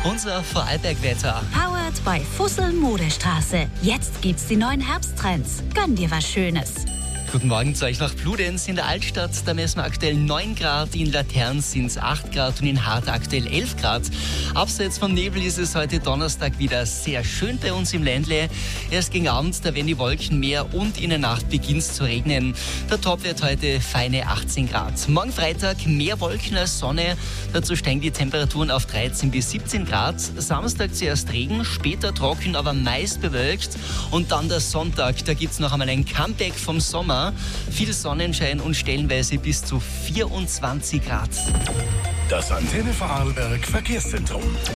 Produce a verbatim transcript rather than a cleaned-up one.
Unser Vorarlberg-Wetter. Powered bei Fussel Modestraße. Jetzt gibt's die neuen Herbsttrends. Gönn dir was Schönes. Guten Morgen zu euch nach Bludenz in der Altstadt. Da messen wir aktuell neun Grad, in Latern sind es acht Grad und in Hart aktuell elf Grad. Abseits vom Nebel ist es heute Donnerstag wieder sehr schön bei uns im Ländle. Erst gegen Abend, da werden die Wolken mehr und in der Nacht beginnt es zu regnen. Der Topwert heute feine achtzehn Grad. Morgen Freitag mehr Wolken als Sonne. Dazu steigen die Temperaturen auf dreizehn bis siebzehn Grad. Samstag zuerst Regen, später trocken, aber meist bewölkt. Und dann der Sonntag, da gibt es noch einmal ein Comeback vom Sommer. Viel Sonnenschein und stellenweise bis zu vierundzwanzig Grad. Das Antenne Vorarlberg Verkehrszentrum.